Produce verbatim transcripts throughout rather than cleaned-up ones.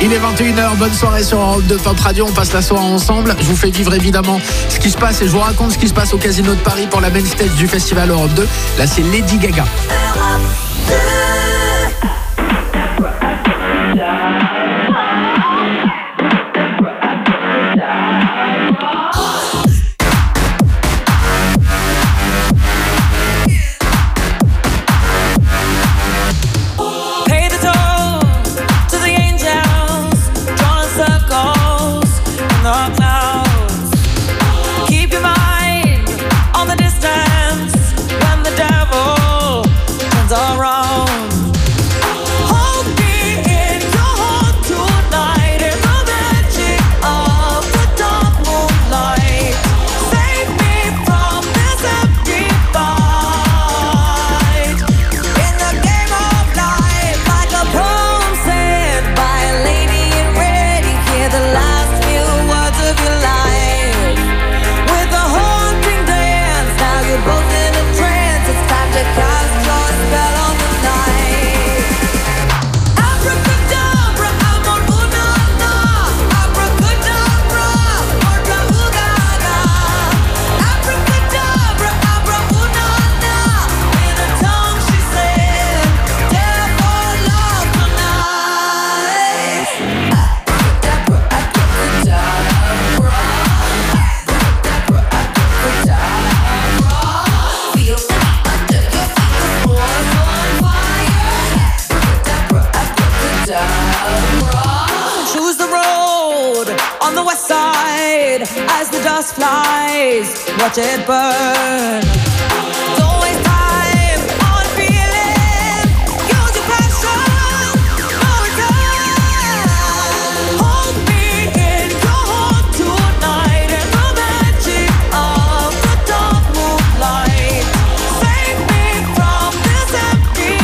Il est vingt et une heures, bonne soirée sur Europe deux Pop Radio, on passe la soirée ensemble. Je vous fais vivre évidemment ce qui se passe et je vous raconte ce qui se passe au Casino de Paris pour la main stage du festival Europe deux. Là c'est Lady Gaga. Watch it burn. Don't waste time on feeling. Use your passion. No return. Hold me in your heart tonight in the magic of the dark moonlight. Save me from this empty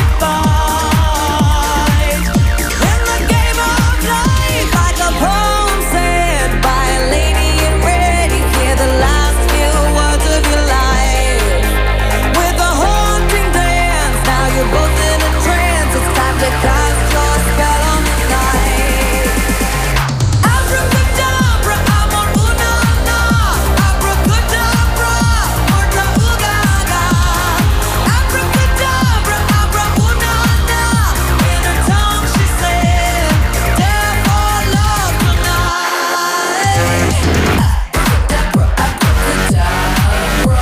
fight. In the game of life, like a poem said by a lady in red. You hear the last of your life with a haunting dance. Now you're both in a trance. It's time to cast your spell on the night. Abracadabra, amor una na. Abracadabra, morta ugaga. Abracadabra, abra una na. In her tongue she said, dare for love tonight. Abracadabra, abracadabra.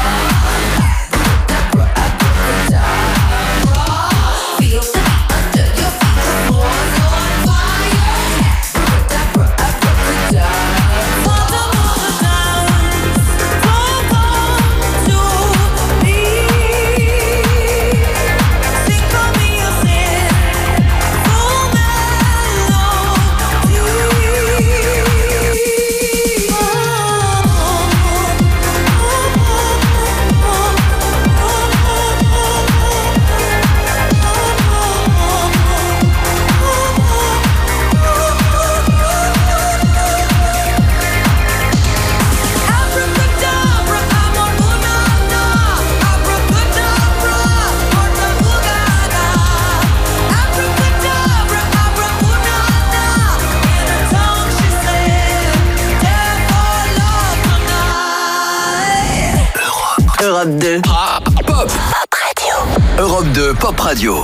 Europe deux. Ah, pop. Pop Radio. Europe deux Pop Radio.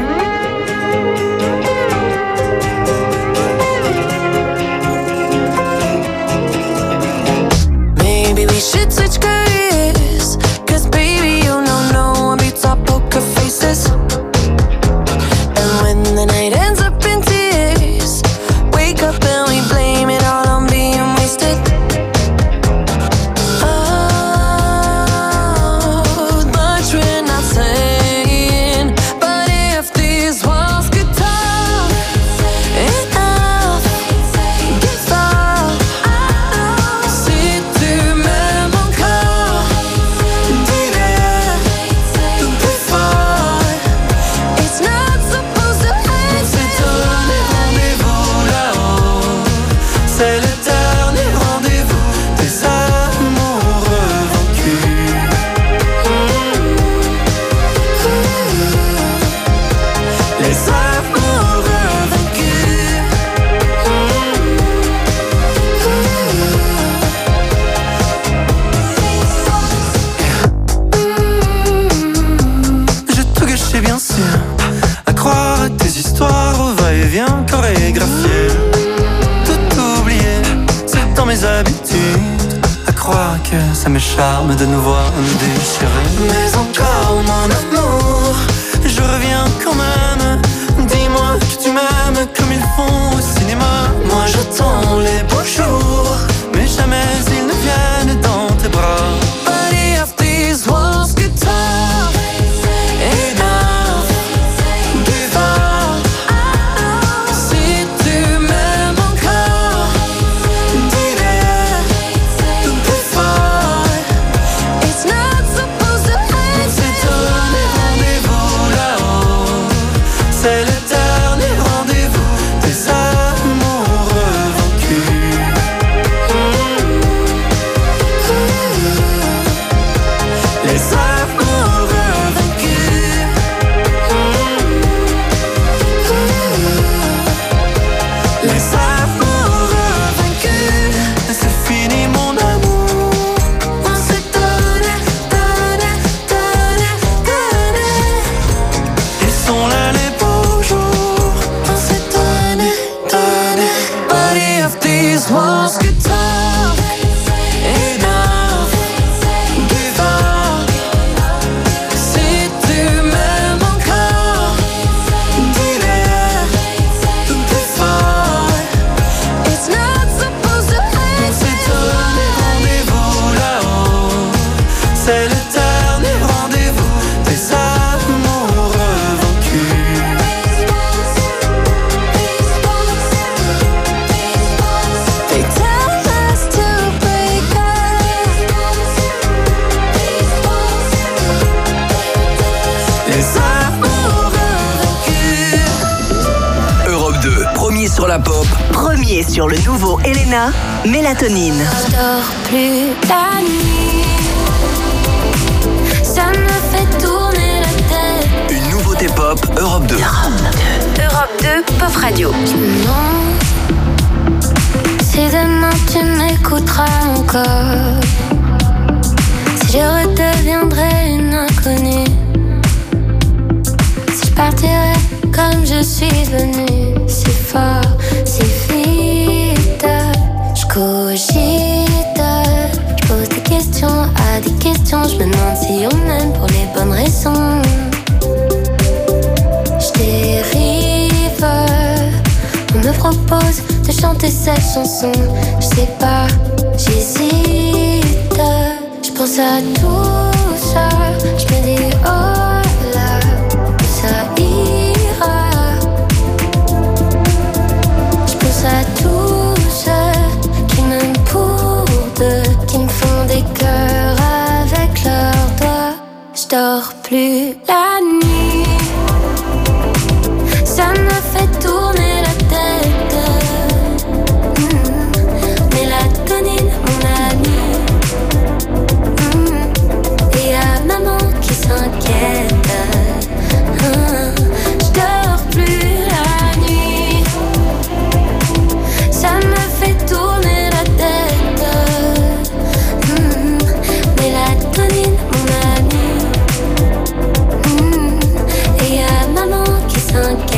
Maybe we should switch careers. Cause baby, you know no one beats our poker faces. And when the night ends up in tears, wake up and we blame it all on being wasted. Oh, much we're not saying, but if these mes habitudes, à croire que ça me charme de nous voir nous déchirer. Mais encore mon amour, je reviens quand même. Dis-moi que tu m'aimes comme ils font au cinéma. Moi j'attends les beaux jours, mais jamais ils ne viennent dans tes bras. But if these walls could talk, enough, give up. Si tu m'aimes encore, dis-le plus fort. It's not supposed to end. On s'est donné rendez-vous là-haut, c'est le dernier rendez-vous des amoureux vaincus. Les amoureux vaincus. Les amoureux vaincus. C'est fini mon amour. On s'est donné, donné, donné, donné. Ils sont là les beaux jours. On s'est donné, donné. But if these walls could talk, enough, give up. Si tu m'aimes encore, dis-le plus fort. It's not supposed to On end. s'est donné rendez-vous là-haut, c'est le dernier rendez-vous des amoureux vaincus. They tell us to break up. Les amoureux vaincus. Europe deux, premier sur la pop. Premier sur le nouveau Elena, Mélatonine. Je dors plus la nuit. Ça me fait tourner la tête. Une nouveauté pop, Europe deux. Europe deux, Pop Radio. Non. Si demain tu m'écouteras encore, si je redeviendrai une inconnue, si je partirai comme je suis venue, si fort, si vite, je cogite, je pose des questions à des questions, je me demande si on m'aime pour les bonnes raisons. Je dérive, on me propose de chanter cette chanson, je sais pas, j'hésite, je pense à tout ça, je me dis oh là, ça ira. Je pense à tous ceux qui m'aiment pour deux, qui me font des cœurs avec leurs doigts. Je dors plus la nuit. Ça me fait tourner la tête. Mmh. Mélatonine, mon ami. Mmh. Et y'a maman qui s'inquiète. Mmh. Je dors plus la nuit. Ça me fait tourner la tête. Mmh. Mélatonine, mon ami. Mmh. Et y'a maman qui s'inquiète.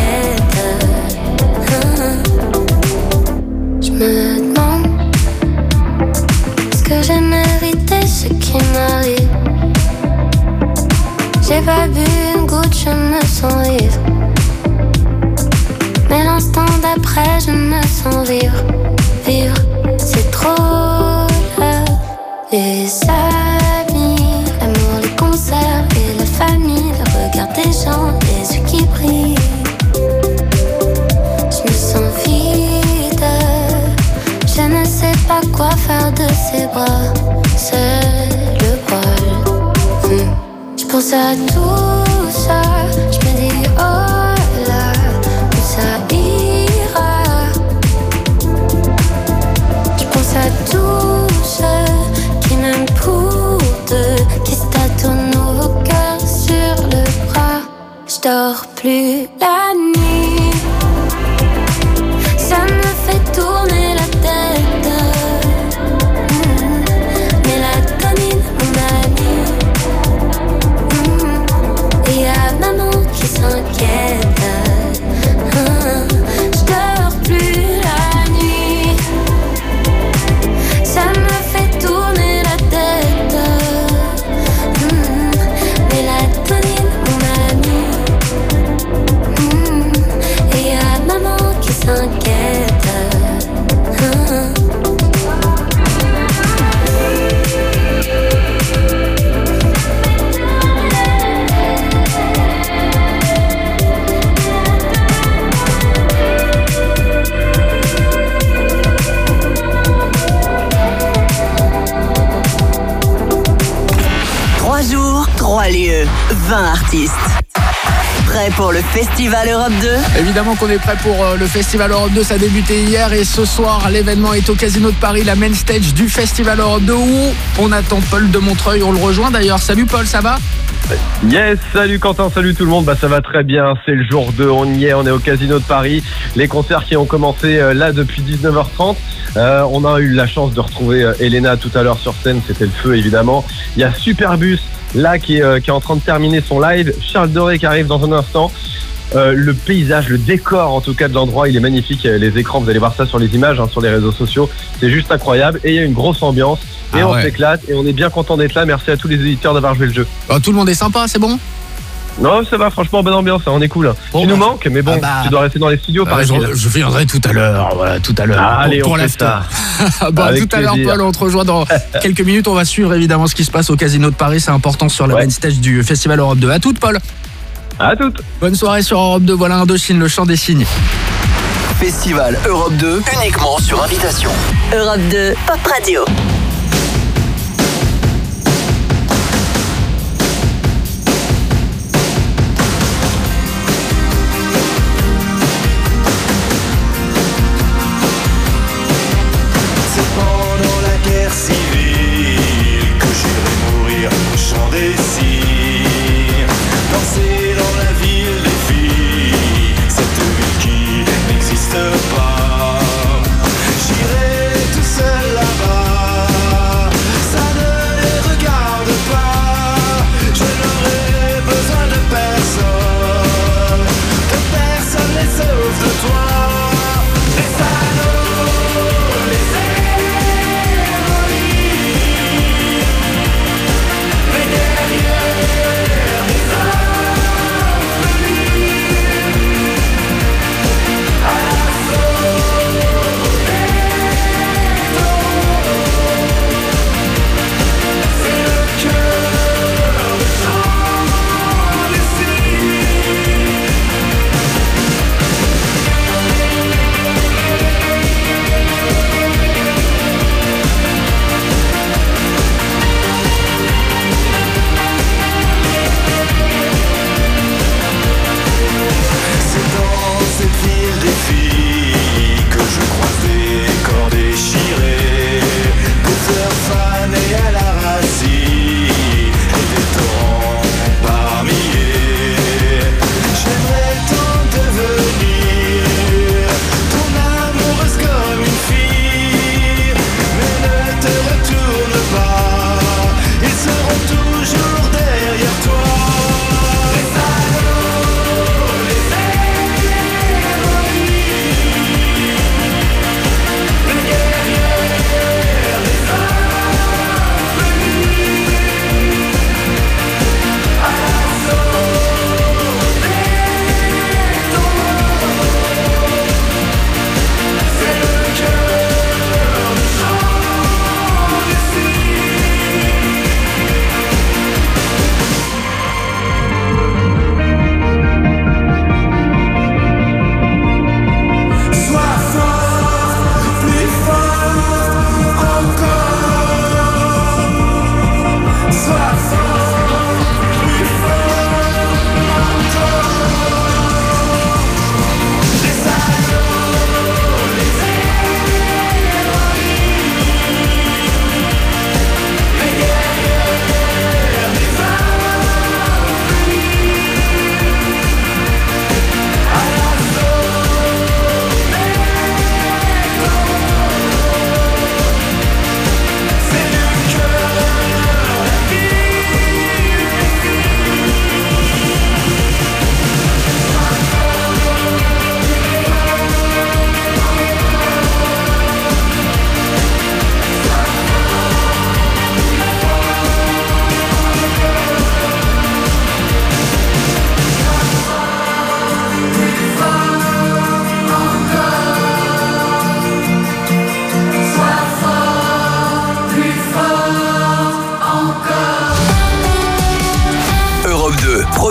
Je me demande, est-ce que j'ai mérité ce qui m'arrive? J'ai pas bu une goutte, je me sens vivre. Mais l'instant d'après, je me sens vivre. Vivre, c'est trop là. Les amis, l'amour, les concerts et la famille, le regard des gens, les yeux qui brillent. Je me sens vide, je ne sais pas quoi faire de ces bras. C'est le bol. Hum. Je pense à tout ça, je me dis oh là, où ça ira. Je pense à tous ceux qui m'aiment pour deux, qui se tâtonnent nos cœurs sur le bras. Je dors plus la nuit. Ça me fait tourner la tête. Mmh. Mélatonine, mon ami. Mmh. Et y'a maman qui s'inquiète. Mmh. Je dors plus la nuit. t'inquiète. Hum. Trois jours, trois lieux, vingt artistes. Prêt pour le Festival Europe deux? Évidemment qu'on est prêt pour euh, le Festival Europe deux, ça a débuté hier et ce soir l'événement est au Casino de Paris, la main stage du Festival Europe deux où on attend Paul de Montreuil, on le rejoint d'ailleurs. Salut Paul, ça va? Yes, salut Quentin, salut tout le monde, bah ça va très bien, c'est le jour deux, on y est, on est au Casino de Paris, les concerts qui ont commencé euh, là depuis dix-neuf heures trente, euh, on a eu la chance de retrouver euh, Elena tout à l'heure sur scène, c'était le feu évidemment, il y a Superbus là qui est, euh, qui est en train de terminer son live, Charles Doré qui arrive dans un instant. Euh, le paysage, le décor en tout cas de l'endroit, il est magnifique. Les écrans, vous allez voir ça sur les images, hein, sur les réseaux sociaux, c'est juste incroyable et il y a une grosse ambiance et ah on ouais. s'éclate et on est bien content d'être là. Merci à tous les éditeurs d'avoir joué le jeu. Oh, tout le monde est sympa, c'est bon? Non, ça va, franchement, bonne ambiance, hein, on est cool. Bon, tu bah, nous manques, mais bon, ah bah, tu dois rester dans les studios, euh, par je, exemple. je viendrai tout à l'heure, voilà, tout à l'heure. Ah, pour, allez, pour on fait l'after. ça. Bon, Avec tout à l'heure, plaisir. Paul, on te rejoint dans quelques minutes. On va suivre évidemment ce qui se passe au Casino de Paris. C'est important sur la Ouais. main stage du Festival Europe deux. À toutes, Paul. À toutes. Bonne soirée sur Europe deux. Voilà Indochine, le chant des signes. Festival Europe deux, uniquement sur invitation. Europe deux, Pop Radio. C'est pendant la guerre civile que j'irai mourir au chant des cygnes. Danser dans la ville des filles, cette ville qui n'existe pas. J'irai tout seul là-bas,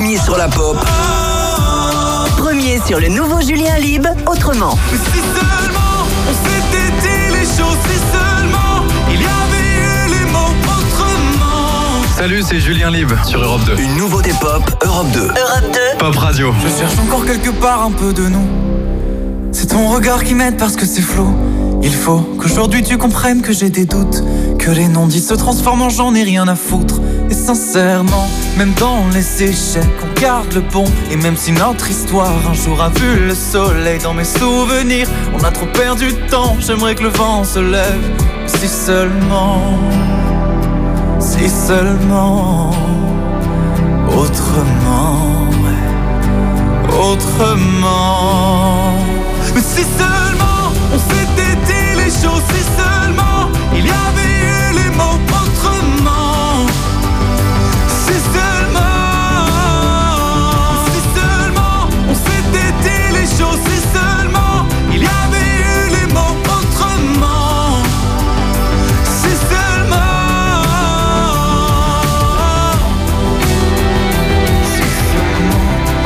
premier sur la pop. Premier sur le nouveau Julien Lieb, Autrement. Mais si seulement on s'était dit les choses, si seulement il y avait eu les mots autrement. Salut, c'est Julien Lieb sur Europe deux. Une nouveauté pop, Europe deux. Europe deux. Pop Radio. Je cherche encore quelque part un peu de nous. C'est ton regard qui m'aide parce que c'est flou. Il faut qu'aujourd'hui tu comprennes que j'ai des doutes, que les non-dits se transforment en j'en ai rien à foutre. Et sincèrement, même dans les échecs, on garde le bon. Et même si notre histoire un jour a vu le soleil, dans mes souvenirs, on a trop perdu de temps. J'aimerais que le vent se lève. Si seulement, si seulement, autrement, ouais, autrement. Mais si seulement on s'était dit les choses, si seulement il y avait eu les mots autrement. Si seulement, si seulement on s'était dit les choses, si seulement il y avait eu les mots autrement. Si seulement, si seulement,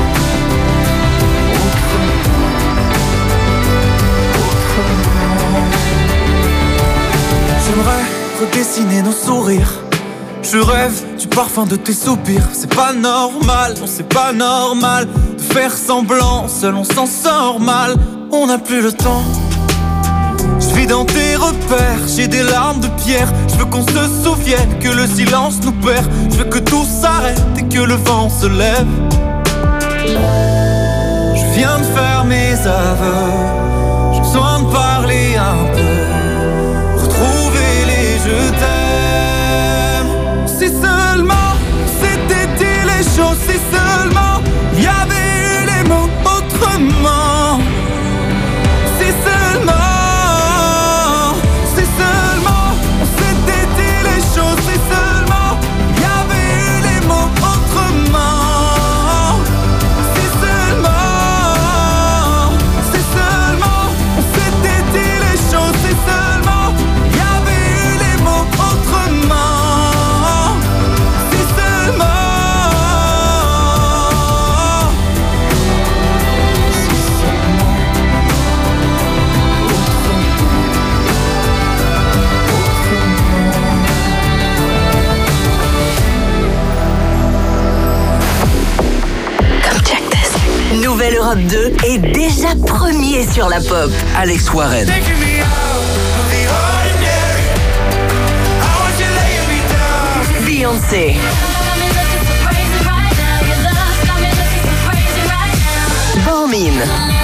autrement. J'aimerais redessiner nos sourires. Je rêve du parfum de tes soupirs. C'est pas normal, non c'est pas normal de faire semblant, seul on s'en sort mal. On n'a plus le temps. Je vis dans tes repères, j'ai des larmes de pierre. Je veux qu'on se souvienne que le silence nous perd. Je veux que tout s'arrête et que le vent se lève. Je viens de faire mes aveux. J'ai besoin de parler un peu, retrouver les je t'aime. Si seulement c'était dit les choses, si seulement il y avait eu les mots autrement. Si seulement, si seulement on s'était dit les choses, si seulement il y avait eu les mots autrement. Si seulement, si seulement on s'était dit les choses, si seulement il y avait eu les mots autrement. Si seulement, si seulement, Come check this. Nouvelle Europe deux est déjà premier sur la pop. Alex Warren. taking me out of the ordinary. I want you laying me down. Beyoncé. Balmain.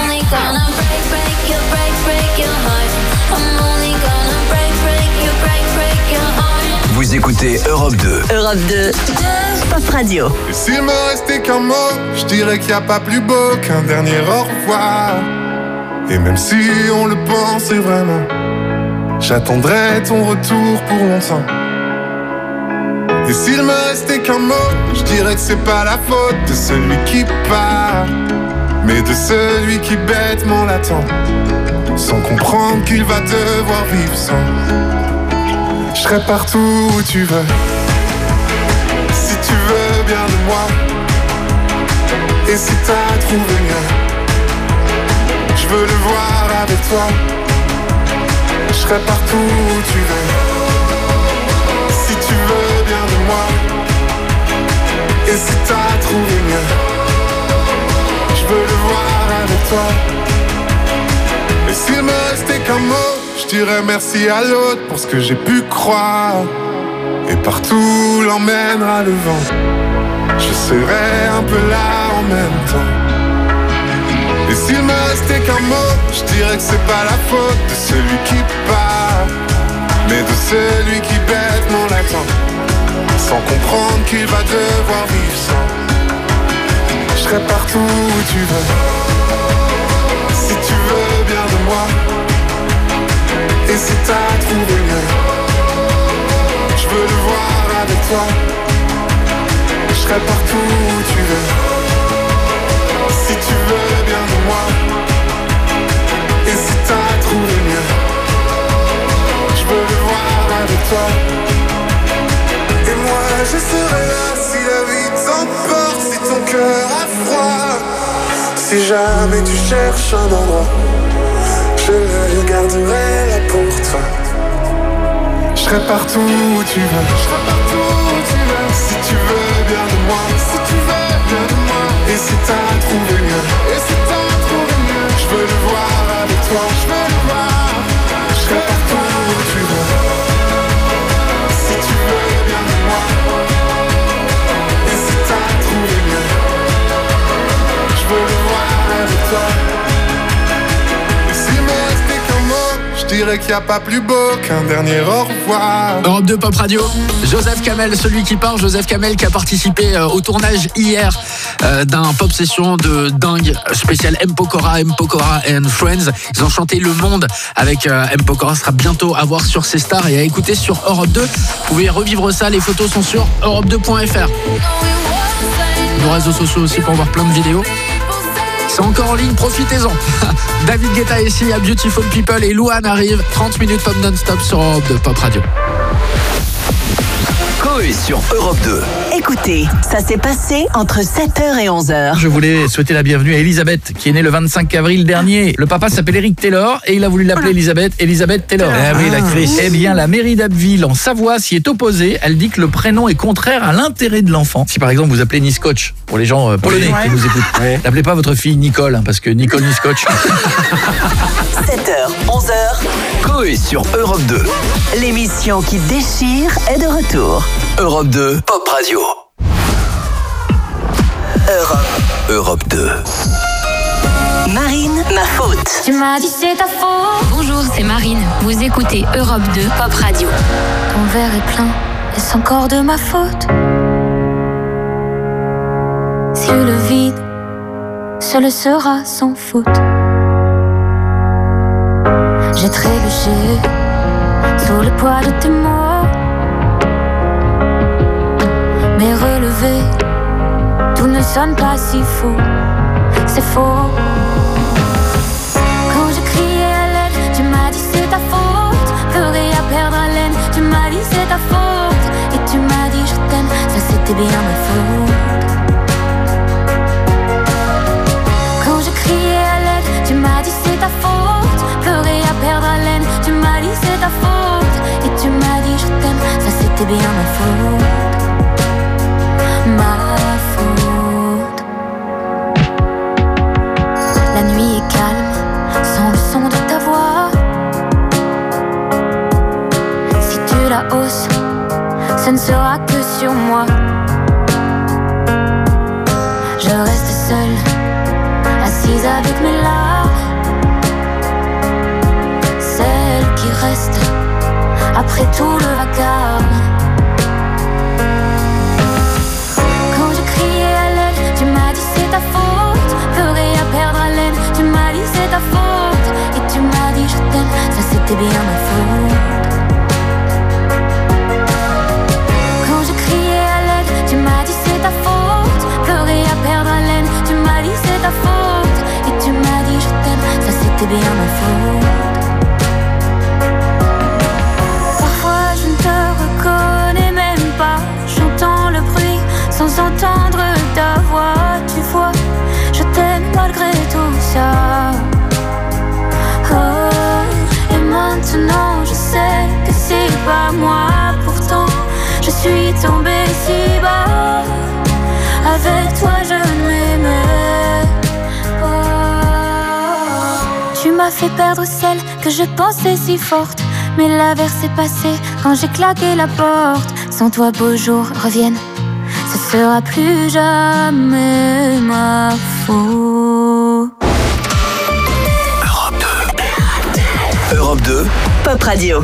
Vous écoutez Europe deux. Europe deux. Pop Radio. Et s'il me restait qu'un mot, je dirais qu'il n'y a pas plus beau qu'un dernier au revoir. Et même si on le pensait vraiment, j'attendrai ton retour pour longtemps. Et s'il me restait qu'un mot, je dirais que c'est pas la faute de celui qui part, mais de celui qui bêtement l'attend, sans comprendre qu'il va devoir vivre sans. Je serai partout où tu veux, si tu veux bien de moi. Et si t'as trouvé mieux, je veux le voir avec toi. Je serai partout où tu veux, si tu veux bien de moi. Et si t'as trouvé mieux, je veux le voir avec toi. Et s'il me restait qu'un mot, je dirais merci à l'autre pour ce que j'ai pu croire. Et partout l'emmènera le vent, je serai un peu là en même temps. Et s'il me restait qu'un mot, je dirais que c'est pas la faute de celui qui part, mais de celui qui bêtement l'attend, sans comprendre qu'il va devoir vivre sans. Je serai partout où tu veux, si tu veux bien de moi. Et si t'as trouvé mieux, je veux le voir avec toi. Je serai partout où tu veux, si tu veux bien de moi. Et si t'as trouvé mieux, je veux le voir avec toi. Et moi je serai là si la vie t'emporte, si ton cœur Si jamais tu cherches un endroit, je le garderai là pour toi. Je serai partout où tu veux, je serai partout où tu veux. Si tu veux bien de moi, si tu veux bien de moi. Et si t'as trouvé mieux, et si t'as trouvé mieux, je veux le voir avec toi, je veux le voir. Je serai partout où tu veux. Si tu veux bien de moi, et si t'as trouvé mieux, je veux le voir avec toi. Et s'il me restait qu'un mot, je dirais qu'il n'y a pas plus beau qu'un dernier au revoir. Europe deux Pop Radio, Joseph Kamel, celui qui part. Joseph Kamel qui a participé euh, au tournage hier euh, d'un pop session de dingue spécial M. Pokora, M. Pokora and Friends. Ils ont chanté Le Monde avec euh, M. Pokora. Ce sera bientôt à voir sur ces stars et à écouter sur Europe deux. Vous pouvez revivre ça, les photos sont sur europe deux point f r. Nos réseaux sociaux aussi pour voir plein de vidéos. C'est encore en ligne, profitez-en. David Guetta ici à Beautiful People et Louane arrive. trente minutes pop non-stop sur Europe deux Pop Radio. Coé sur Europe deux. Écoutez, ça s'est passé entre sept heures et onze heures. Je voulais souhaiter la bienvenue à Elisabeth, qui est née le vingt-cinq avril dernier. Le papa s'appelle Eric Taylor et il a voulu l'appeler Elisabeth, Elisabeth Taylor. Ah oui, l'actrice. Eh bien, la mairie d'Abbeville, en Savoie, s'y est opposée. Elle dit que le prénom est contraire à l'intérêt de l'enfant. Si par exemple vous appelez Niscotch, pour les gens euh, polonais Ouais. qui nous écoutent, Ouais. n'appelez pas votre fille Nicole, hein, parce que Nicole Niscotch. sept heures, onze heures, Coé sur Europe deux. l'émission qui déchire est de retour. Europe deux Pop Radio. Europe, Europe deux. Marine, ma faute. Tu m'as dit c'est ta faute. Bonjour, c'est Marine. Vous écoutez Europe deux Pop Radio. Ton verre est plein, est-ce encore de ma faute? Si le vide, seul sera sans faute. J'ai trébuché sous le poids de tes mots, mais relevé, tout ne sonne pas si faux. C'est faux. Quand je criais à l'aide, tu m'as dit c'est ta faute. Pleurer à perdre haleine, tu m'as dit c'est ta faute. Et tu m'as dit je t'aime, ça c'était bien ma faute. Quand je criais à l'aide, tu m'as dit c'est ta faute. Pleurer à perdre haleine, tu m'as dit c'est ta faute. Et tu m'as dit je t'aime, ça c'était bien ma faute. Ma faute. La nuit est calme, sans le son de ta voix. Si tu la hausses, ce ne sera que sur moi. Je reste seule, assise avec mes larmes. Celle qui reste après tout le vacarme. Quand je criais à l'aide, tu m'as dit c'est ta faute. Pleurer à perdre haleine, tu m'as dit c'est ta faute. Et tu m'as dit je t'aime, ça c'était bien ma faute. Quand je criais à l'aide, tu m'as dit c'est ta faute. Pleurer à perdre haleine, tu m'as dit c'est ta faute. Et tu m'as dit je t'aime, ça c'était bien ma faute. Parfois je ne te reconnais même pas. J'entends le bruit sans entendre ta voix. Tu vois, je t'aime malgré tout ça. Oh, et maintenant je sais que c'est pas moi. Pourtant je suis tombée si bas. Avec toi je ne m'aimais pas. Tu m'as fait perdre celle que je pensais si forte. Mais l'averse est passée quand j'ai claqué la porte. Sans toi beaux jours reviennent, ce sera plus jamais ma faute. Europe deux. Europe deux. Pop Radio.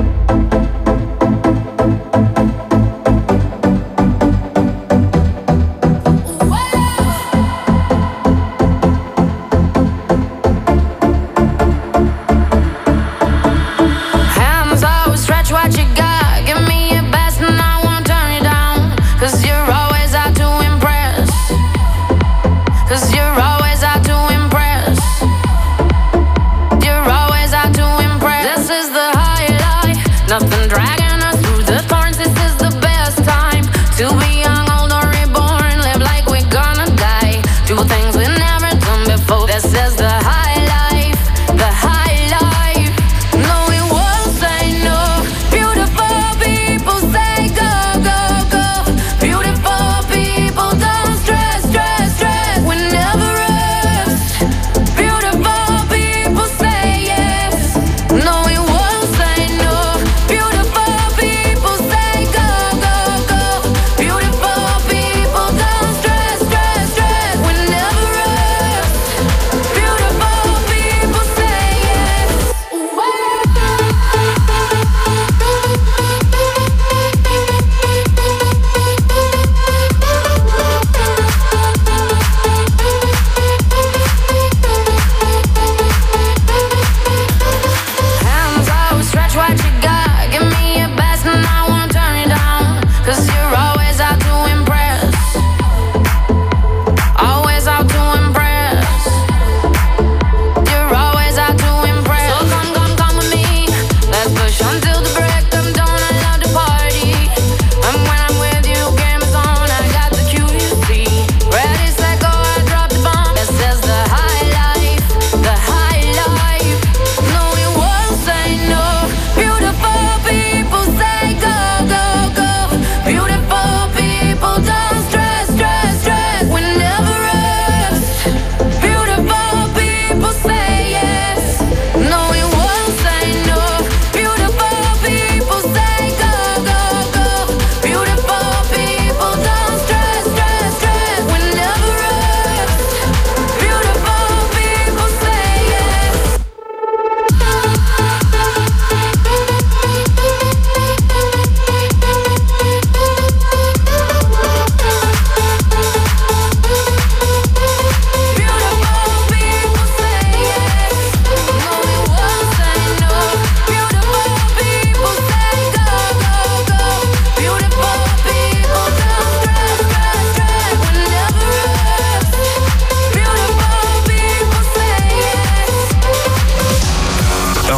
Hands up, stretch what you got. Give me your best and I won't turn you down. Cause you're always out to impress. Cause you're always out to impress. You're always out to impress. This is the high life.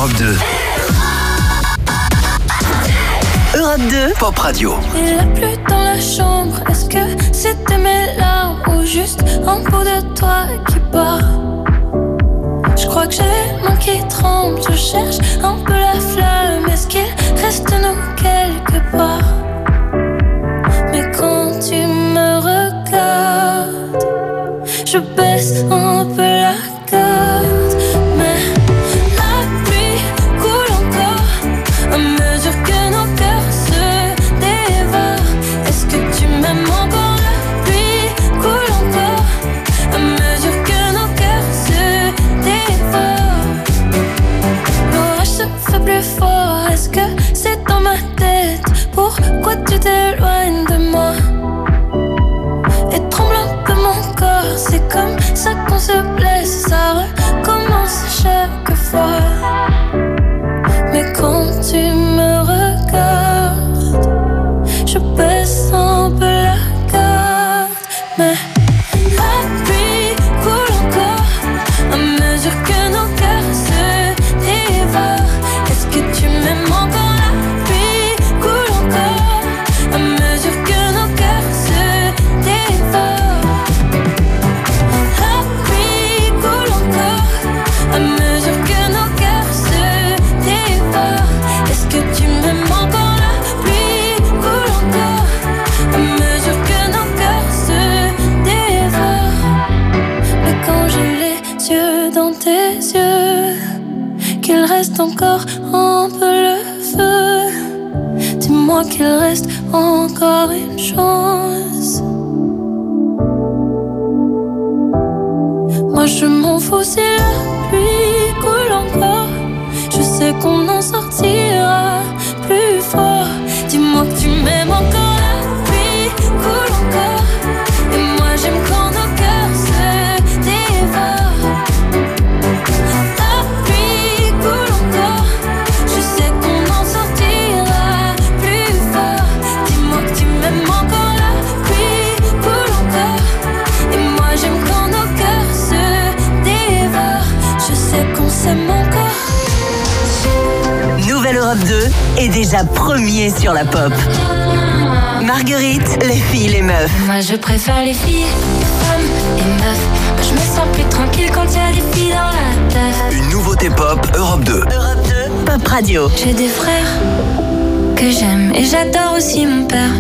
Europe deux. Europe deux, Pop Radio. Il a plu dans la chambre. Est-ce que c'était mes larmes ou juste un bout de toi qui bat? Je crois que j'ai les mains qui tremblent. Je cherche un peu la flamme. Est-ce qu'il reste nous quelque part? Mais quand tu me regardes, je baisse un peu la garde. Mais la pluie coule encore à mesure que nos cœurs se dévorent. Est-ce que tu m'aimes encore? La pluie coule encore à mesure que nos cœurs se dévorent. L'orage se fait plus fort. Est-ce que c'est dans ma tête? Pourquoi tu t'éloignes de moi? Et tremble un peu mon corps. C'est comme ça qu'on se blesse. Ça recommence chaque fois. Mais quand tu me regardes, je baisse un peu la garde. Mais la pluie coule encore à mesure que nos cœurs se dévorent. Est-ce que tu m'aimes encore? La pluie coule encore à mesure que nos cœurs se dévorent. La pluie coule encore à mesure que nos cœurs se dévorent. Est-ce que tu m'aimes encore? La pluie coule encore à mesure que nos cœurs se dévorent. Mais quand j'ai les yeux dans tes yeux, qu'il reste encore un peu le feu, dis-moi qu'il reste encore une chance. Moi je m'en fous si la pluie coule encore. Je sais qu'on en sortira plus fort. Dis-moi que tu m'aimes encore. La pluie coule encore. Et moi j'aime quand nos cœurs se dévorent. La pluie coule encore. Je sais qu'on en sortira plus fort. Dis-moi que tu m'aimes encore. La pluie coule encore. Et moi j'aime quand nos cœurs se dévorent. Je sais qu'on s'aime encore. Nouvelle Europe deux est déjà premier sur la pop. Marguerite, les filles, les meufs. Moi je préfère les filles, les femmes, les meufs. Moi je me sens plus tranquille quand il y a des filles dans la teuf. Une nouveauté pop Europe deux. Europe deux, Pop Radio. J'ai des frères que j'aime et j'adore aussi mon père.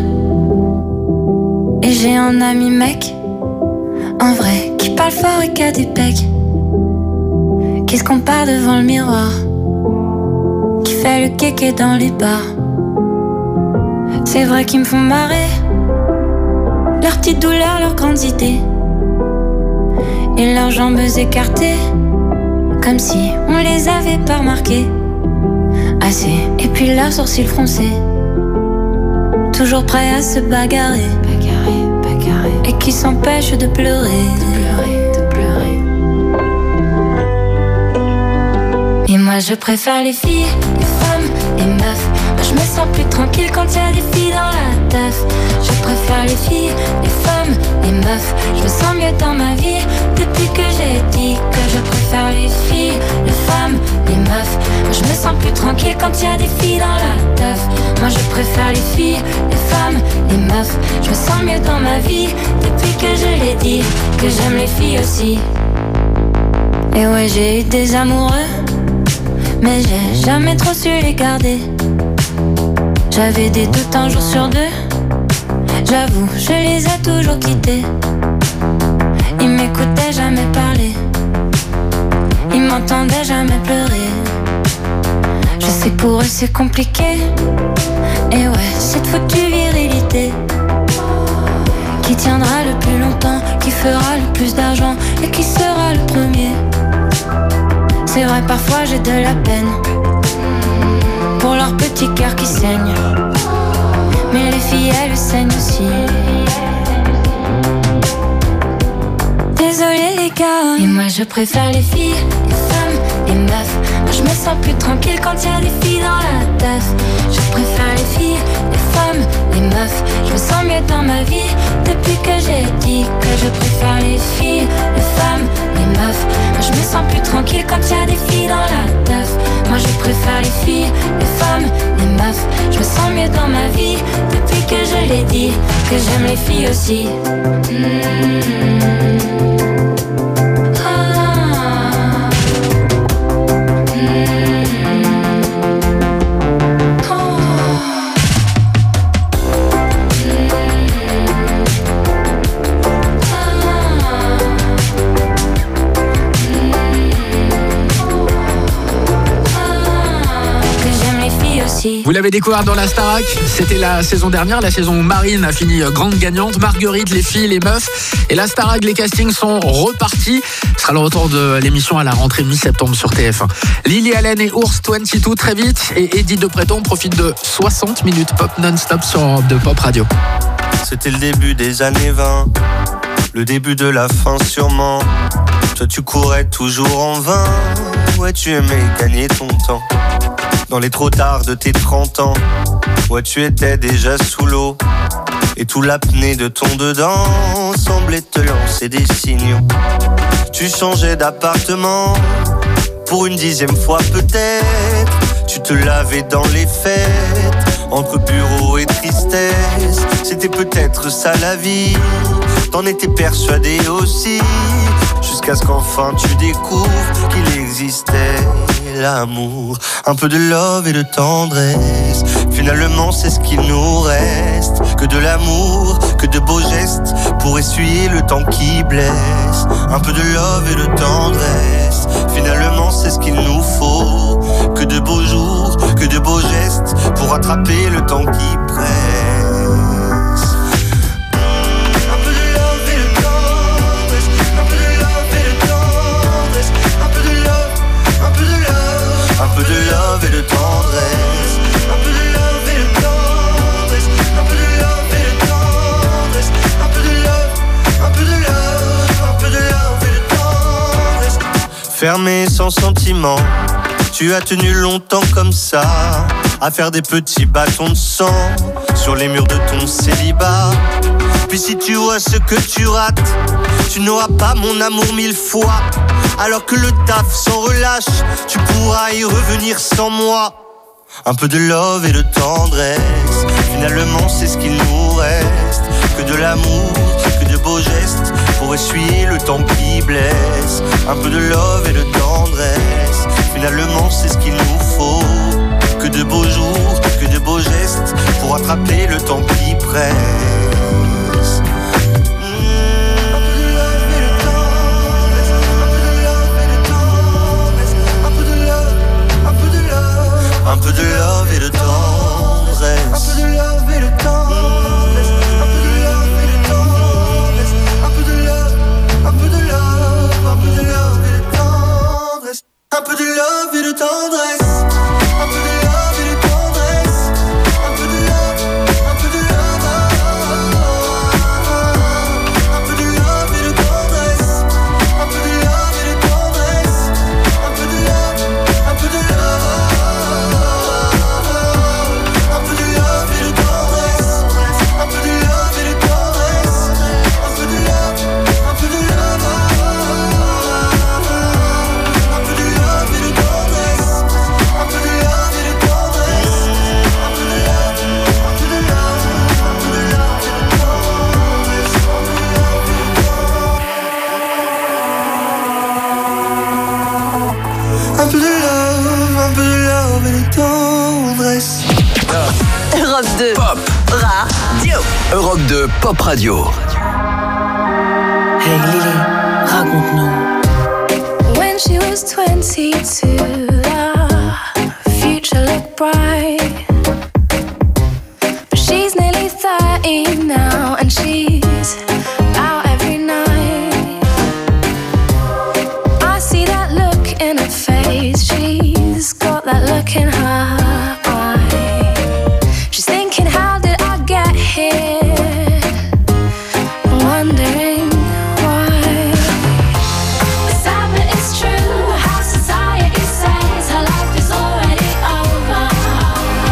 Et j'ai un ami mec, un vrai, qui parle fort et qui a des pecs. Qui se compare devant le miroir, qui fait le kéké dans les bars. C'est vrai qu'ils me font marrer, leurs petites douleurs, leurs grandes idées. Et leurs jambes écartées, comme si on les avait pas remarquées. Assez, et puis leurs sourcils froncés, toujours prêts à se bagarrer, bagarrer, bagarrer. Et qui s'empêchent de pleurer, de pleurer, de pleurer. Et moi je préfère les filles, les femmes, les meufs. Moi je me sens plus tranquille quand il y a des filles dans la teuf. Je préfère les filles, les femmes, les meufs. Je me sens mieux dans ma vie depuis que j'ai dit que je préfère les filles, les femmes, les meufs. Moi je me sens plus tranquille quand il y a des filles dans la teuf. Moi je préfère les filles, les femmes, les meufs. Je me sens mieux dans ma vie depuis que je l'ai dit que j'aime les filles aussi. Et ouais j'ai eu des amoureux, mais j'ai jamais trop su les garder. J'avais des doutes un jour sur deux, j'avoue, je les ai toujours quittés. Ils m'écoutaient jamais parler, ils m'entendaient jamais pleurer. Je sais que pour eux c'est compliqué, et ouais, cette foutue virilité qui tiendra le plus longtemps, qui fera le plus d'argent et qui sera le premier. C'est vrai, parfois j'ai de la peine pour leur petit cœur qui saigne, mais les filles elles saignent aussi. Désolée les gars. Et moi je préfère les filles, les femmes, les meufs. Moi je me sens plus tranquille quand il y a des filles dans la teuf. Je préfère les filles, les femmes, les meufs. Je me sens mieux dans ma vie depuis que j'ai dit que je préfère les filles, les femmes, les meufs. Moi je me sens plus tranquille quand y a des filles dans la teuf. Moi je préfère les filles, les femmes, les meufs. Je me sens mieux dans ma vie depuis que je l'ai dit que j'aime les filles aussi. Mmh. Vous l'avez découvert dans la Starac, c'était la saison dernière, la saison où Marine a fini grande gagnante, Marguerite, les filles, les meufs. Et la Starac, les castings sont repartis. Ce sera le retour de l'émission à la rentrée mi-septembre sur T F un. Lily Allen et Ours vingt-deux très vite. Et Eddie de Préton profite de soixante minutes pop non-stop sur Europe deux Pop Radio. C'était le début des années vingt, le début de la fin sûrement. Toi tu courais toujours en vain, ouais tu aimais gagner ton temps. Dans les trop tard de tes trente ans, ouais tu étais déjà sous l'eau. Et tout l'apnée de ton dedans semblait te lancer des signaux. Tu changeais d'appartement pour une dixième fois peut-être. Tu te lavais dans les fêtes, entre bureau et tristesse. C'était peut-être ça la vie, t'en étais persuadé aussi. Jusqu'à ce qu'enfin tu découvres qu'il existait l'amour, un peu de love et de tendresse. Finalement c'est ce qu'il nous reste, que de l'amour, que de beaux gestes pour essuyer le temps qui blesse. Un peu de love et de tendresse. Finalement c'est ce qu'il nous faut, que de beaux jours, que de beaux gestes pour rattraper le temps qui presse. Un peu de love et de tendresse. Un peu de love et de tendresse. Un peu de love et de tendresse. Un peu de love, un peu de love. Un peu de love et de tendresse. Fermé sans sentiment, tu as tenu longtemps comme ça, à faire des petits bâtons de sang sur les murs de ton célibat. Puis si tu vois ce que tu rates, tu n'auras pas mon amour mille fois. Alors que le taf s'en relâche, tu pourras y revenir sans moi. Un peu de love et de tendresse. Finalement c'est ce qu'il nous reste, que de l'amour, que de beaux gestes pour essuyer le temps qui blesse. Un peu de love et de tendresse. Finalement c'est ce qu'il nous faut, que de beaux jours, que de beaux gestes pour attraper le temps qui presse. Un peu de love et de tendresse. Un peu de love et de tendresse. Un peu de love et de tendresse. Un peu de love, un peu de love, un peu de love et de tendresse. Un peu de love et de tendresse. Un peu de love et de tendresse. Un peu de love, un peu de love. Un peu de love et de tendresse. Un peu de love et de tendresse. Un peu de love, un peu de love. Europe deux Pop Radio. Europe deux Pop Radio. Hey Lily, raconte-nous. When she was twenty-two, the future looked bright. But she's nearly thirty now, and she's out every night. I see that look in her face, she's got that look in her eye. She's thinking, how did I get here? Wondering why. It's sad but it's true, how society says her life is already over.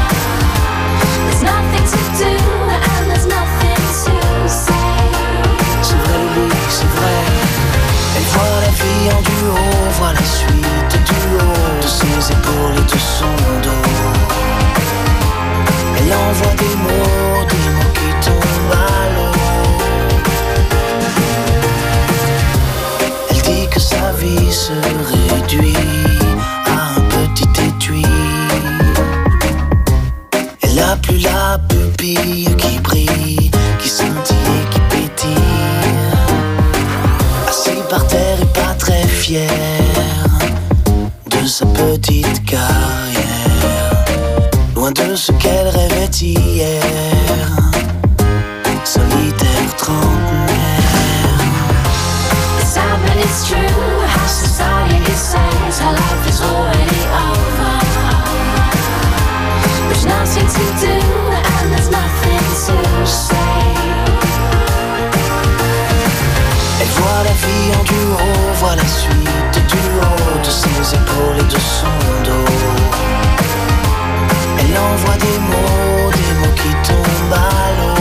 t'as plus la pupille qui brille, qui scintille et qui pétille. Assis par terre et pas très fier de sa petite carrière, loin de ce qu'elle rêvait hier, solitaire trentenaire. It's sad but it's true, how society says her life is already over. There's nothing to do and there's nothing to say. Elle voit la vie en duo, voit la suite du haut de ses épaules et de son dos. Elle envoie des mots, des mots qui tombent à l'eau.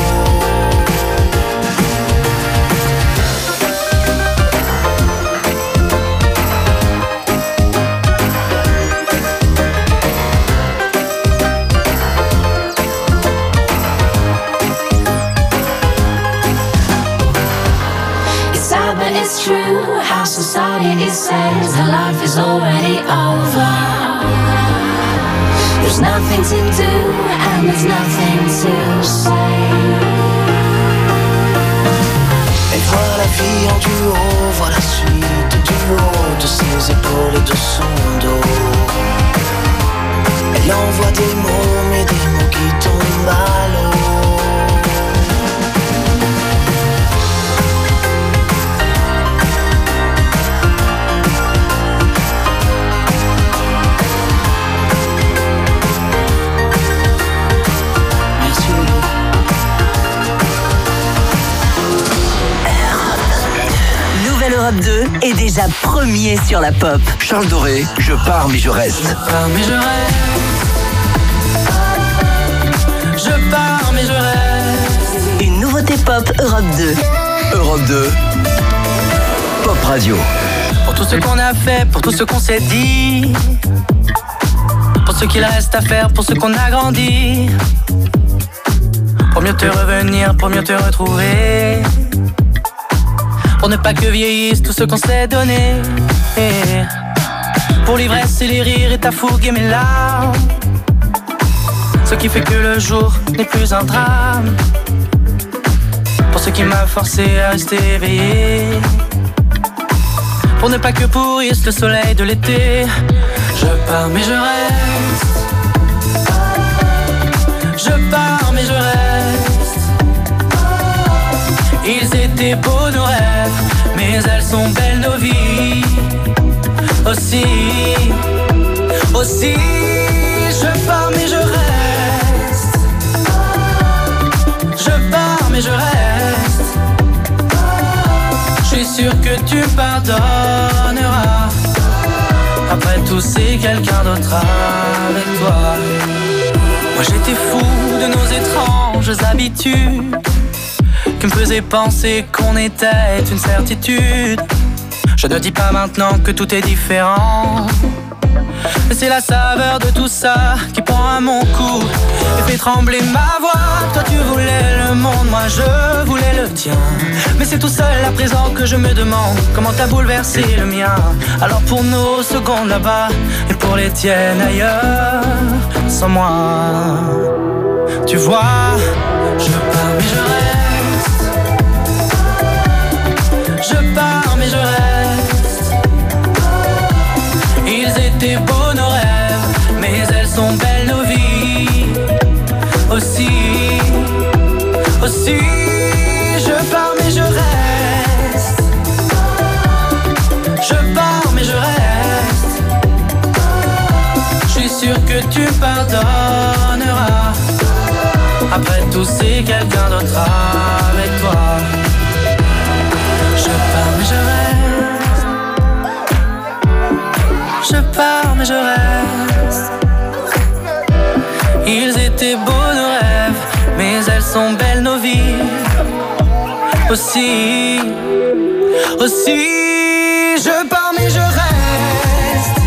But it's true, how society says her life is already over. There's nothing to do and there's nothing to say. Elle voit la vie en duo, voit la suite du haut de ses épaules et de son dos. Elle envoie des mots, mais des mots qui tombent à l'eau. Europe deux est déjà premier sur la pop. Charles Doré, je pars mais je reste. Je pars mais je reste. Je pars mais je reste. Une nouveauté pop Europe deux. Europe deux, Pop Radio. Pour tout ce qu'on a fait, pour tout ce qu'on s'est dit, pour ce qu'il reste à faire, pour ce qu'on a grandi, pour mieux te revenir, pour mieux te retrouver, pour ne pas que vieillisse tout ce qu'on s'est donné, pour l'ivresse et les rires et ta fougue et mes larmes, ce qui fait que le jour n'est plus un drame, pour ce qui m'a forcé à rester éveillé, pour ne pas que pourrisse le soleil de l'été. Je pars mais je reste. Je pars mais je reste. Ils étaient beaux nos rêves, mais elles sont belles nos vies. Aussi, aussi, je pars mais je reste. Je pars mais je reste. Je suis sûr que tu pardonneras. Après tout c'est quelqu'un d'autre avec toi. Moi j'étais fou de nos étranges habitudes qui me faisaient penser qu'on était une certitude. Je ne dis pas maintenant que tout est différent, mais c'est la saveur de tout ça qui prend à mon cou et fait trembler ma voix. Toi tu voulais le monde, moi je voulais le tien, mais c'est tout seul à présent que je me demande comment t'as bouleversé le mien. Alors pour nos secondes là-bas et pour les tiennes ailleurs, sans moi, tu vois, je pars mais je reste. Je pars mais je reste. Ils étaient beaux nos rêves, mais elles sont belles nos vies. Aussi, aussi, je pars mais je reste. Je pars mais je reste. Je suis sûr que tu pardonneras. Après tout c'est quelqu'un d'autre avec toi. Je pars mais je reste. Je pars mais je reste. Ils étaient beaux nos rêves, mais elles sont belles nos vies. Aussi, aussi, je pars mais je reste.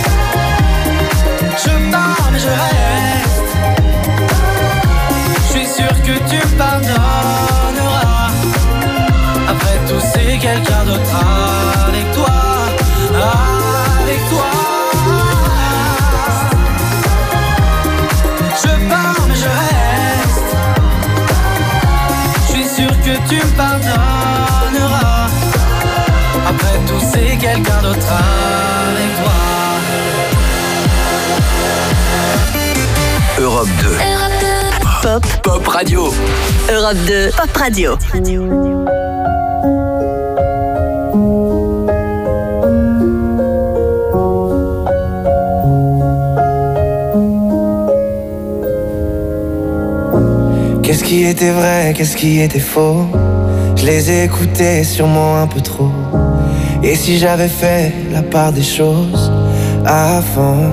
Je pars mais je reste. Je suis sûr que tu pardonneras. Après tout c'est quelqu'un d'autre avec toi, avec toi. Je pars mais je reste. tu me pardonneras. Après tout, c'est quelqu'un d'autre avec toi. Europe deux. Pop. Pop Radio. Europe deux. Pop Radio. Qu'est-ce qui était vrai, qu'est-ce qui était faux? Je les ai écoutés sûrement un peu trop. Et si j'avais fait la part des choses avant?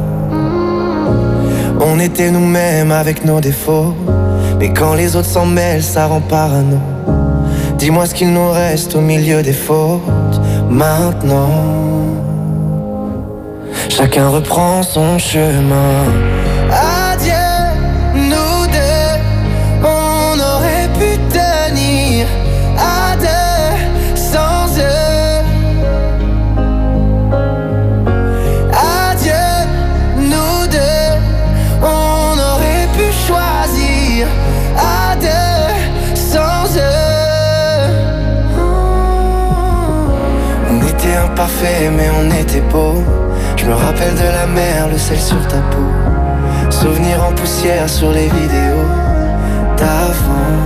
On était nous-mêmes avec nos défauts, mais quand les autres s'en mêlent, ça rend parano. Dis-moi ce qu'il nous reste au milieu des fautes maintenant. Chacun reprend son chemin. Adieu, nous deux, on aurait pu tenir à deux sans eux. Adieu, nous deux, on aurait pu choisir à deux sans eux. On était imparfaits mais on était beaux. Je me rappelle de la mer, le sel sur ta peau. Souvenirs en poussière sur les vidéos d'avant.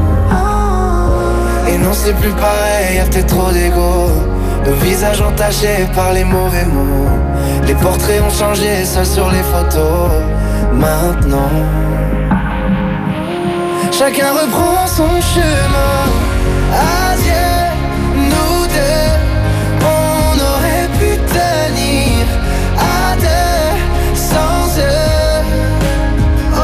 Et non c'est plus pareil, y'a peut-être trop d'ego. Nos visages entachés par les mauvais mots. Les portraits ont changé, seuls sur les photos. Maintenant chacun reprend son chemin. Adieu, nous deux, on aurait pu tenir à deux sans eux. Oh,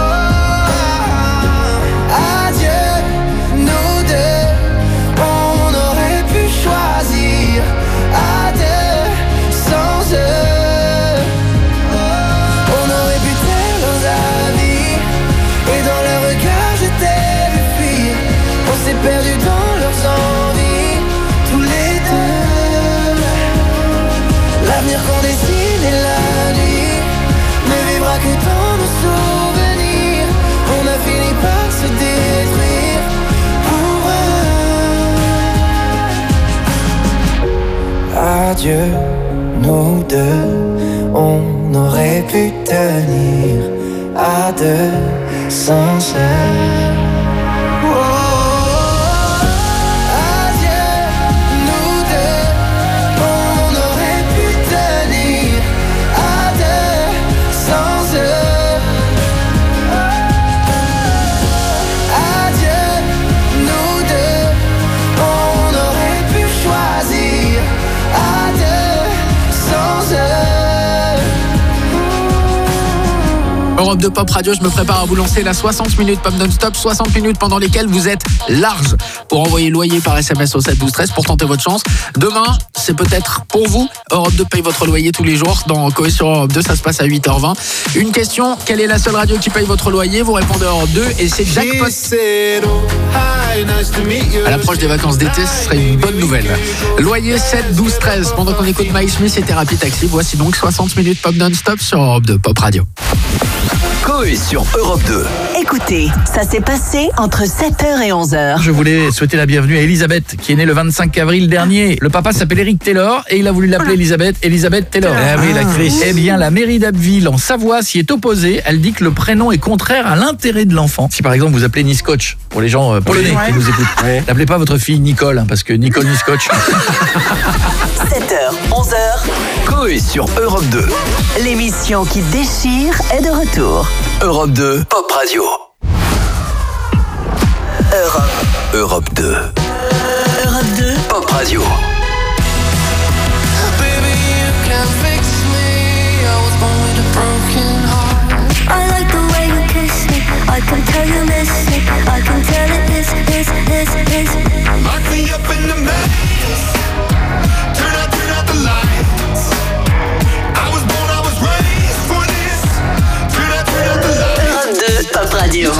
adieu, nous deux, on aurait pu choisir à deux sans eux. On aurait pu taire leurs avis, et dans leur regard j'étais vu fuir. On s'est perdu dans leurs envies, tous les deux. L'avenir qu'on dessine et la nuit ne vivra que dans nos souvenirs. On a fini par se détruire pour eux. Adieu, nous deux, on aurait pu tenir à deux sans eux. Europe deux Pop Radio, je me prépare à vous lancer la soixante minutes Pop non-stop, soixante minutes pendant lesquelles vous êtes large pour envoyer loyer par S M S au sept douze treize pour tenter votre chance. Demain, c'est peut-être pour vous. Europe deux paye votre loyer tous les jours. Dans Coé sur Europe deux, ça se passe à huit heures vingt. Une question, quelle est la seule radio qui paye votre loyer? Vous répondez Europe deux et c'est jackpot. À l'approche des vacances d'été, ce serait une bonne nouvelle. Loyer sept douze treize. Pendant qu'on écoute Mike Smith et Thérapie Taxi, voici donc soixante minutes Pop non-stop sur Europe deux Pop Radio. Coé sur Europe deux. Écoutez, ça s'est passé entre sept heures et onze heures. Je voulais souhaiter la bienvenue à Elisabeth, qui est née le vingt-cinq avril dernier. Le papa s'appelle Eric Taylor et il a voulu l'appeler Elisabeth, Elisabeth Taylor. Ah oui, l'actrice. Eh bien, la mairie d'Abbeville, en Savoie, s'y est opposée. Elle dit que le prénom est contraire à l'intérêt de l'enfant. Si par exemple vous appelez Niscotch, pour les gens euh, polonais Ouais. qui nous écoutent, Ouais. n'appelez pas votre fille Nicole, hein, parce que Nicole Niscotch. sept heures, onze heures, Coé sur Europe deux. l'émission qui déchire est de retour. Europe deux Pop Radio. Europe, Europe deux Europe deux, Pop Radio. I like the way you kiss me. I can tell you miss it. I can tell it is, is, is, is. Lock me up in the maze. Turn out, turn out the lights. I was born, I was raised for this. Turn out, turn out the lights. Europe deux, Pop Radio.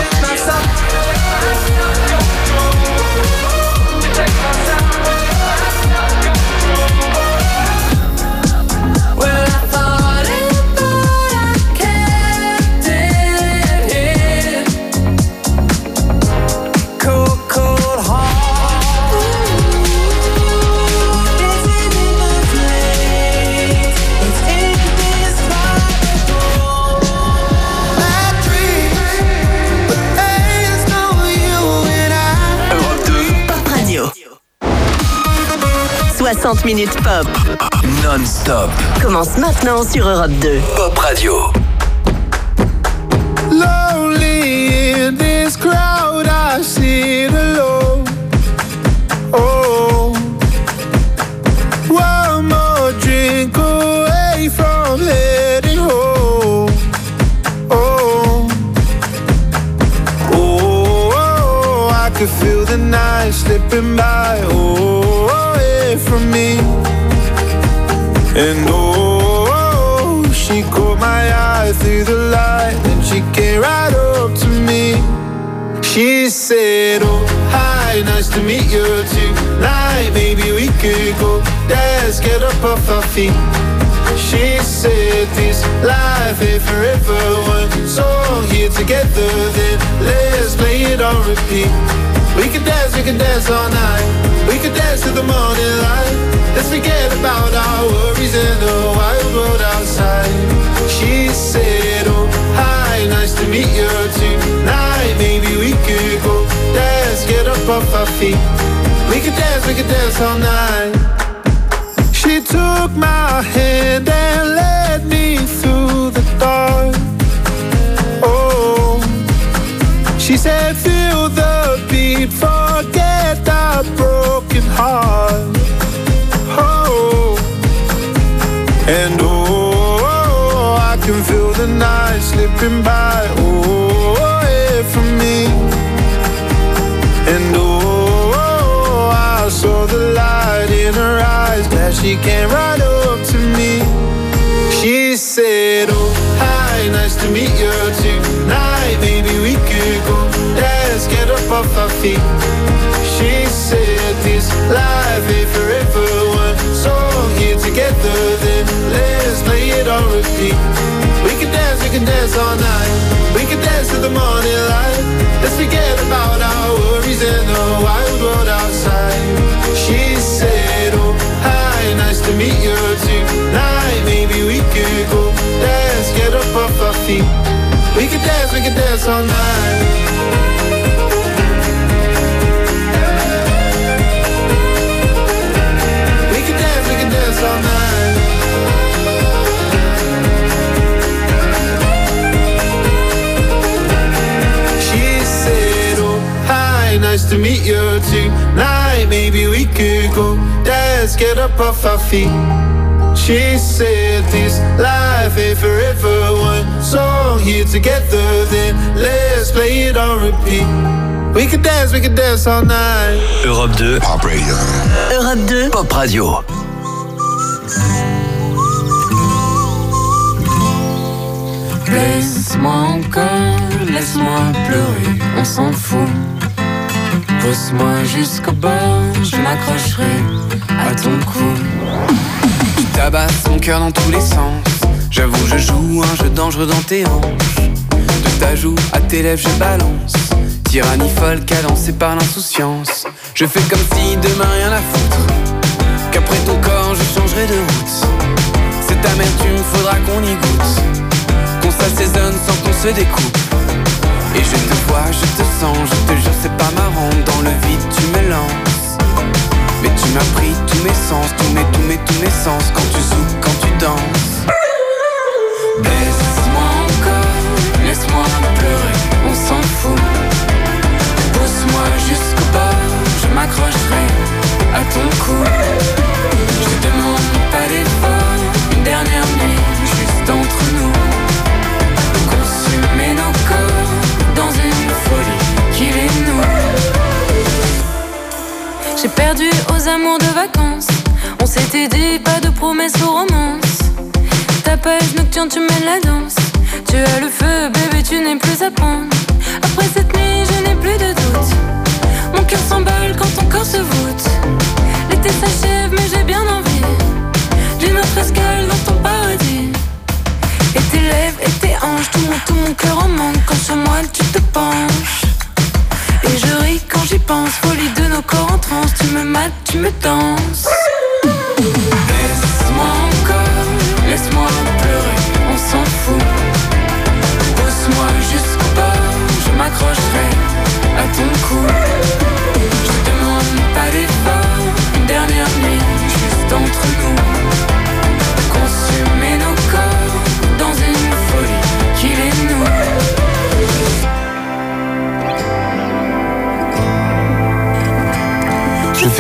Well, I thought it, but I kept it here. Cold, cold heart. soixante minutes pop. Non-stop. Commence maintenant sur Europe deux. Pop Radio. Lonely in this crowd, I sit alone. Oh, one more drink away from heading home. Oh, oh, oh, I could feel the night slipping by. Oh, away from me. And oh, she caught my eye through the light, and she came right up to me. She said, oh, hi, nice to meet you tonight. Maybe we could go dance, get up off our feet. She said, this life ain't forever. One song here together, then let's play it on repeat. We could dance, we could dance all night. We could dance to the morning light. Let's forget about our worries in the wild world outside. She said, oh, hi, nice to meet you tonight. Maybe we could go dance, get up off our feet. We could dance, we could dance all night. She took my hand and led me through the dark. Oh, she said, feel the beat, forget that broken heart. Oh, and oh, I can feel the night slipping by. Oh, away from me. And oh, I saw the light in her eyes, glad she came right up to me. She said, oh, hi, nice to meet you tonight. Maybe we could go dance, get up off our feet. She said, this life ain't forever. One song here together, then let's play it on repeat. We can dance, we can dance all night. We can dance to the morning light. Let's forget about our worries and the wild world outside. She said, oh, hi, nice to meet you tonight. Maybe we could go dance, get up off our feet. We can dance, we can dance all night. All night. She said, oh, hi, nice to meet you tonight. Maybe we could go dance, get up off our feet. She said, this life ain't forever. One song here together, then let's play it on repeat. We could dance, we could dance all night. Europe deux. Pop Radio. Europe deux. Pop Radio. Laisse-moi encore, laisse-moi pleurer, on s'en fout. Pousse-moi jusqu'au bord, je m'accrocherai à ton cou. Tu tabasses mon cœur dans tous les sens. J'avoue, je joue un jeu dangereux dans tes hanches. De ta joue à tes lèvres, je balance. Tyrannie folle cadencée par l'insouciance. Je fais comme si demain rien à foutre. Qu'après ton corps, je changerai de route. Cette amertume, faudra qu'on y goûte. Qu'on s'assaisonne sans qu'on se découpe. Et je te vois, je te sens, je te jure c'est pas marrant. Dans le vide tu me lances. Mais tu m'as pris tous mes sens, tous mes, tous mes, tous mes sens. Quand tu souffles, quand tu danses. Baisse-moi encore, laisse-moi pleurer, on s'en fout. Pousse-moi jusqu'au bord, je m'accrocherai à ton cou. Je te demande pas d'effort, une dernière nuit juste entre nous. Consumer nos corps dans une folie qui les noue. J'ai perdu aux amours de vacances. On s'était dit pas de promesses aux romances. Ta page nocturne tu mènes la danse. Tu as le feu bébé tu n'es plus à prendre. Après cette nuit je n'ai plus de doute. Mon cœur s'emballe quand ton corps se voûte. L'été s'achève mais j'ai bien envie d'une autre escale dans ton paradis. Et tes lèvres et tes hanches, tout mon, tout mon cœur en manque. Quand sur moi tu te penches. Et je ris quand j'y pense. Folie de nos corps en transe. Tu me mates, tu me danses. Laisse-moi encore, laisse-moi pleurer, on s'en fout. Pousse-moi jusqu'au bord, je m'accrocherai à ton cou. Je te demande pas d'effort, une dernière nuit juste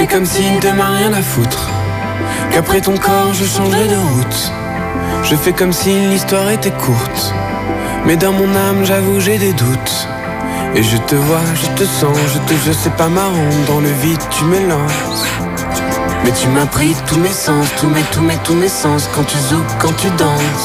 fais comme si demain rien à foutre, qu'après ton corps je changerai de route. Je fais comme si l'histoire était courte, mais dans mon âme j'avoue j'ai des doutes. Et je te vois, je te sens, je te je c'est pas marrant, dans le vide tu m'élances. Mais tu m'as pris tous mes sens, tous mes, tous mes, tous mes sens, quand tu zouk, quand tu danses.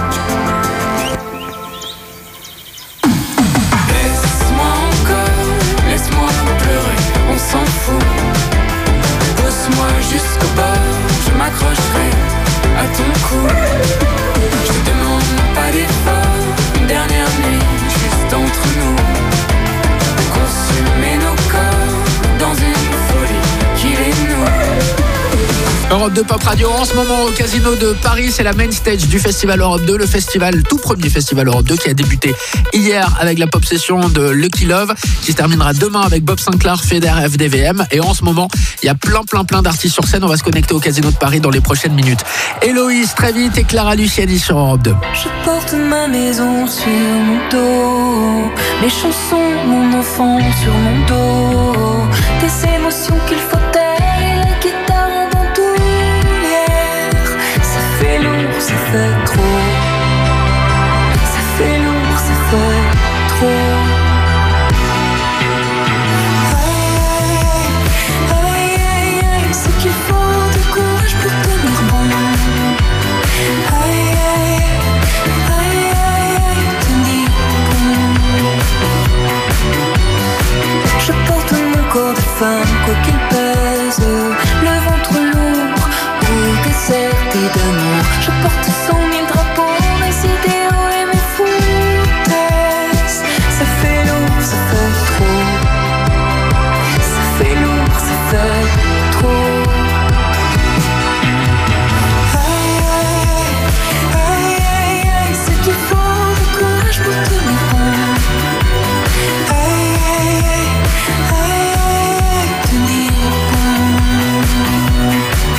Laisse-moi encore, laisse-moi pleurer, on s'en fout. Pousse-moi jusqu'au bord, je m'accrocherai à ton cou. Je te demande pas d'effort, une dernière nuit, juste entre nous. Consumer nos corps dans une folie qui les noue. Europe deux Pop Radio en ce moment au Casino de Paris, c'est la main stage du Festival Europe deux, le festival, tout premier Festival Europe deux qui a débuté hier avec la pop session de Lucky Love, qui se terminera demain avec Bob Sinclair, Feder, F D V M. Et en ce moment, il y a plein plein plein d'artistes sur scène. On va se connecter au Casino de Paris dans les prochaines minutes. Héloïse, très vite, et Clara Luciani sur Europe deux. Je porte ma maison sur mon dos, mes chansons, mon enfant sur mon dos, des émotions qu'il faut taire et la guitare en bandoulière. Ça fait lourd, ça fait trop, ça fait lourd, ça fait trop. Aïe, aïe, aïe, aïe, ce qu'il faut de courage pour tenir bon. Aïe, aïe, aïe, aïe, aïe, tenir bon. Je porte mon corps de femme, quoi qu'il pèse, le ventre lourd ou déserté d'amour. Je porte cent mille drapeaux, mes idéaux et mes foutaises. Ça fait lourd, ça fait trop, ça fait lourd, ça fait trop. Aïe, aïe, aïe, aïe, aïe, c'est qu'il faut du courage pour tenir bon. Aïe, aïe, aïe, aïe, tenir bon.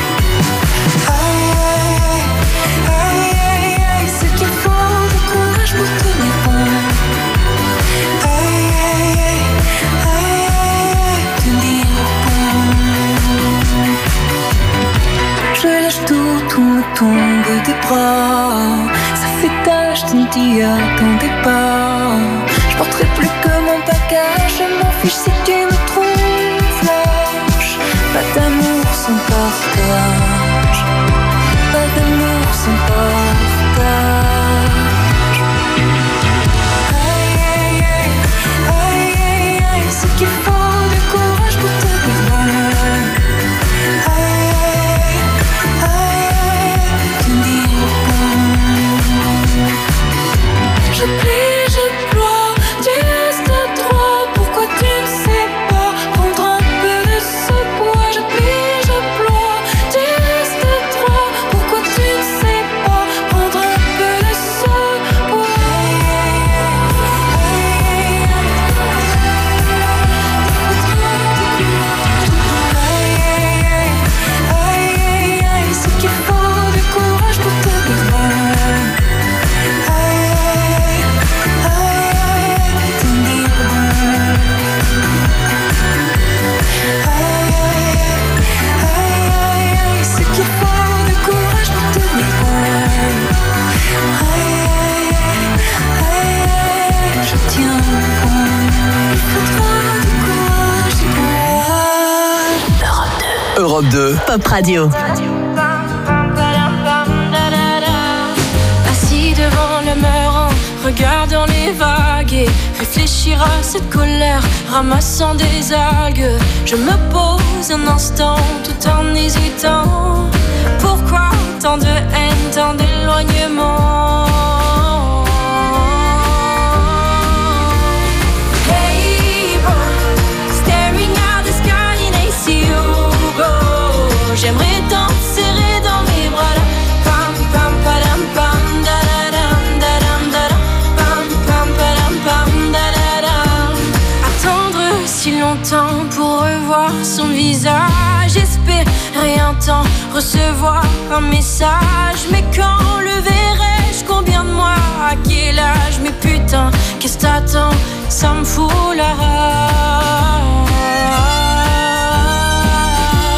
Aïe, aïe, aïe, aïe, c'est qu'il faut du courage pour tenir bon. Aïe, aïe, aïe, aïe, tenir bon. Je lâche tout, tout me tombe des bras. Ça fait tâche, tu ne t'y attendais pas. Je porterai plus que mon bagage, je m'en fiche si tu me trouves lâche. Pas d'amour sans partage, pas d'amour sans partage. Aïe, aïe, aïe, aïe, aïe, aïe, c'est qu'il faut du courage pour tenir bon. Aïe, aïe, aïe, tenir bon. Je plie, je ploie, tu restes droit. Pourquoi tu ne sais pas prendre un peu de ce poids? Je plie, je ploie, tu restes droit. Pourquoi tu ne sais pas prendre un peu de ce poids? Aïe, aïe, aïe, c'est qu'il faut du courage pour tenir bon. Aïe, aïe, aïe, tenir bon. Aïe, aïe, aïe, c'est qu'il faut du courage pour tenir bon. Aïe, aïe, aïe, je tiens bon. Il faudra du courage, du courage. Europe deux. Pop Radio. Assis devant le mur en regardant les vagues et réfléchir à cette colère, ramassant des algues. Je me pose un instant tout en hésitant. Pourquoi tant de haine, tant d'éloignement? Hey boy, staring at the sky and I see you go. J'aimerais t'en serrer dans mes bras là. Pam pam padam pam da da dam da dam da dam. Pam pam padam pam da da dam. Attendre si longtemps pour revoir son visage, espérer un temps, recevoir un message. Mais quand le verrai-je, combien de mois, à quel âge? Mais putain, qu'est-ce que t'attends? Ça me fout la rage.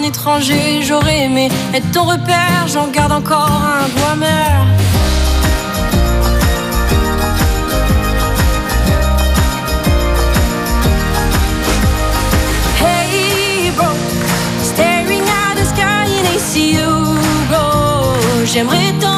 un étranger. J'aurais aimé être ton repère, j'en garde encore un goût amer. Hey bro, staring at the sky and I see you go. J'aimerais t'en